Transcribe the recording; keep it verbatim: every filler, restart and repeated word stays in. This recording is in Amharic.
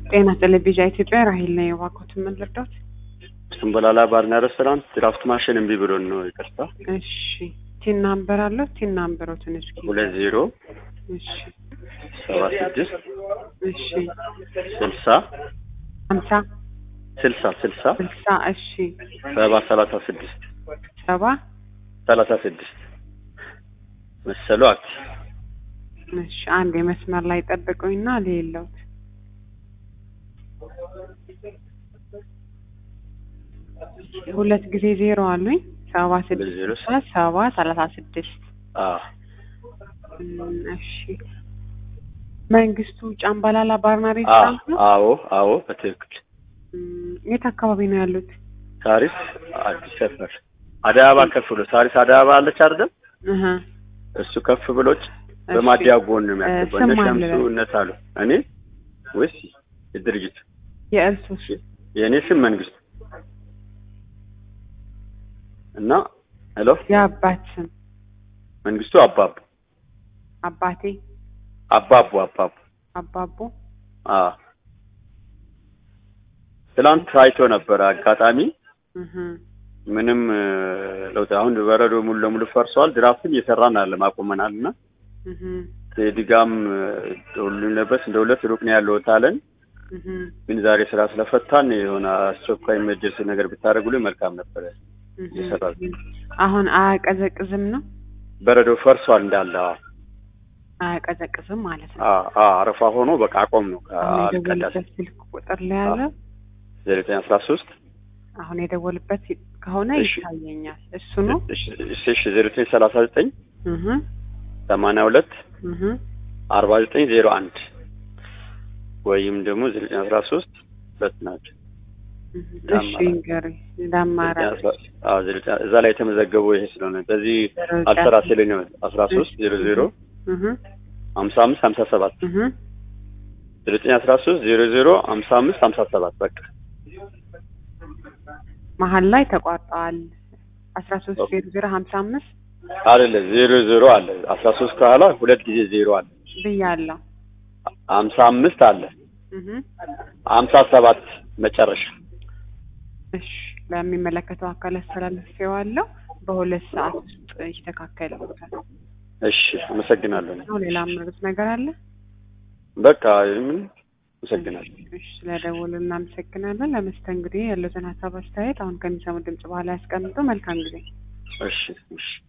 ጤና ቴሌቪዥን ኢትዮጵያ ራሂል ነው የዋኩት ምን ልርዳት? ሰንበላላ ባርና ሬስቶራንት ድራፍት ማሽን እምቢ ብሎን ነው ይቅርታ። እሺ ቲን ናምበር አለው ቲን ናምበሮትን እስኪ ሁለት ዜሮ እሺ ሰባ ስድስት እሺ ስልሳ ሃምሳ ስልሳ ስልሳ ስልሳ እሺ ሰባ ሰላሳ ስድስት ሰባ ሰላሳ ስድስት መሰሏት። እሺ አንድ የመስመር ላይ ጠብቁኝና ለሌለውት ሁለት ጊዜ ዜሮ አሉኝ ሰባ ስድስት ሰባ ሰላሳ ስድስት አዎ እሺ መንግስቱ ጫምባላላ ባርና ሬስቶራንት ነው? አዎ አዎ በትክክል። የት አካባቢ ነው ያሉት? ታሪስ አዲስ ሰፈር አዳባ ከፍ ብሎ ታሪስ አዳባ አለች አይደል? እህ እሱ ከፍ ብሎች በማዲያ ጎን ነው የሚያስበው። ነሻምሱ እነታሉ እኔ ወይስ የድርጅት የእርሱስ? የኔ ስም መንግስቱ እና ሄሎ የአባት ስም መንግስቱ አባቡ አባቴ አባቡ አባቡ አባቡ አ ትላንት ታይቶ ነበር አጋጣሚ እህ ምንም ለውጥ አሁን በረዶ ሙሉ ለሙሉ ፈርሷል። ድራፍትን እየሰራን አለ ማቆመናልና እህ ዲጋም ሁሉ ለበስ እንደ ሁለት ሩቅ ነው ያለው ታለን እህ ግን ዛሬ ስራ ስለፈታን የሆነ አስቸኳይ መጀስ ነገር ብታረጉልኝ መልካም ነበር። ይሰራል አሁን አቀዘቅዝም ነው በረዶ ፈርሷል እንዳለ አቀዘቅዝም ማለት ነው። አ አ አረፋ ሆኖ በቃ አቆም ነው አልቀዳስ ስልክ ቁጥር ላይ ያለ ዜሮ ዘጠኝ አስራ ሶስት አሁን የደወልበት ከሆነ ይታየኛል እሱ ነው። እሺ እሺ ዜሮ ዘጠኝ ሰላሳ ዘጠኝ እህ ሰማንያ ሁለት እህ አርባ ዘጠኝ ዜሮ አንድ ወይም ደግሞ ዜሮ ዘጠኝ አስራ ሶስት ሁለት ናቸው። እሺ እንግዲህ ዳማራ አዎ እዛ ላይ የተመዘገበው ይሄ ስለሆነ በዚህ አልሰራ ሲለኝ ነው አስራ ሶስት ዜሮ ዜሮ እህ ሃምሳ አምስት ሃምሳ ሰባት እህ ዜሮ ዘጠኝ አስራ ሶስት ዜሮ ዜሮ ሃምሳ አምስት ሃምሳ ሰባት በቃ መሀል ላይ ተቋርጧል። አስራ ሶስት ዜሮ ዜሮ ሃምሳ አምስት አይደለ ዜሮ ዜሮ አለ አስራ ሶስት ከኋላ ሁለት ጊዜ ዜሮ አለ ብያለሁ። ሃምሳ አምስት አለ እህ ሃምሳ ሰባት መጨረሻ። እሺ ለሚመለከተው አካል አስተላልፌዋለሁ። በሁለት ሰዓት ውስጥ ይስተካከላል። እሺ አመሰግናለሁ። ነው ሌላ ምርጥ ነገር አለ? በቃ ምን አመሰግናለሁ። እሺ ስለደወሉ እናመሰግናለን። ለመስተንግዶ ያለውን ሀሳብ አስተያየት አሁን ከሚሰሙ ድምጽ በኋላ ያስቀምጡ። መልካም ጊዜ። እሺ እሺ